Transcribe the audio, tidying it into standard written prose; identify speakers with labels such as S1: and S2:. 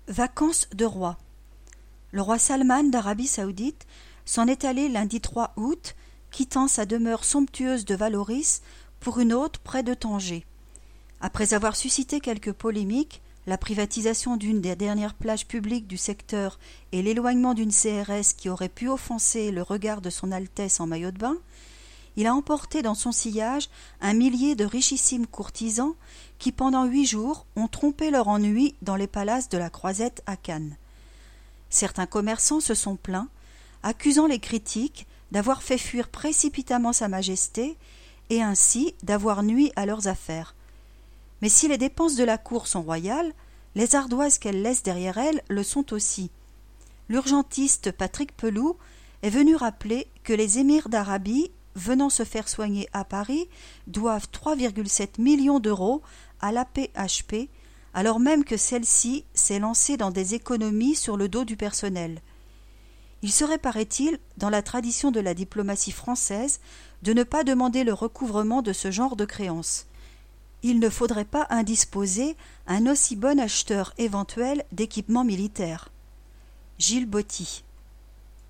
S1: Vacances de roi. Le roi Salman d'Arabie Saoudite s'en est allé lundi 3 août, quittant sa demeure somptueuse de Vallauris pour une autre près de Tanger. Après avoir suscité quelques polémiques, la privatisation d'une des dernières plages publiques du secteur et l'éloignement d'une CRS qui aurait pu offenser le regard de son Altesse en maillot de bain, il a emporté dans son sillage un millier de richissimes courtisans qui, pendant 8 jours, ont trompé leur ennui dans les palaces de la Croisette à Cannes. Certains commerçants se sont plaints, accusant les critiques d'avoir fait fuir précipitamment Sa Majesté et ainsi d'avoir nui à leurs affaires. Mais si les dépenses de la cour sont royales, les ardoises qu'elle laisse derrière elle le sont aussi. L'urgentiste Patrick Pelloux est venu rappeler que les émirs d'Arabie, venant se faire soigner à Paris, doivent 3,7 millions d'euros à l'AP-HP, alors même que celle-ci s'est lancée dans des économies sur le dos du personnel. Il serait, paraît-il, dans la tradition de la diplomatie française, de ne pas demander le recouvrement de ce genre de créances. Il ne faudrait pas indisposer un aussi bon acheteur éventuel d'équipements militaires. Gilles Botti.